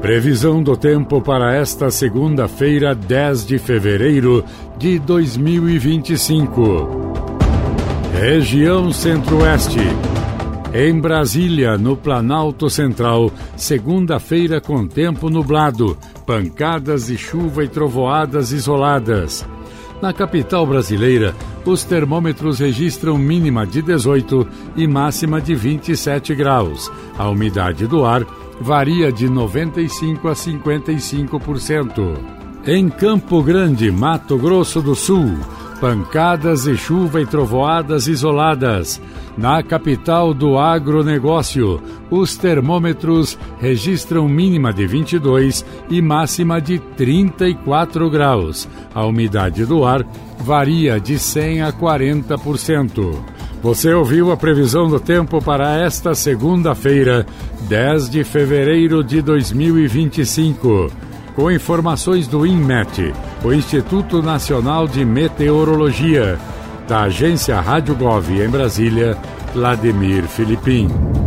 Previsão do tempo para esta segunda-feira, 10 de fevereiro de 2025. Região Centro-Oeste. Em Brasília, no Planalto Central, segunda-feira com tempo nublado, pancadas de chuva e trovoadas isoladas. Na capital brasileira, os termômetros registram mínima de 18 e máxima de 27 graus. A umidade do ar varia de 95% a 55%. Em Campo Grande, Mato Grosso do Sul, pancadas de chuva e trovoadas isoladas. Na capital do agronegócio, os termômetros registram mínima de 22 e máxima de 34 graus. A umidade do ar varia de 100% a 40%. Você ouviu a previsão do tempo para esta segunda-feira, 10 de fevereiro de 2025. Com informações do INMET, o Instituto Nacional de Meteorologia, da agência Rádio Gov em Brasília, Vladimir Filipim.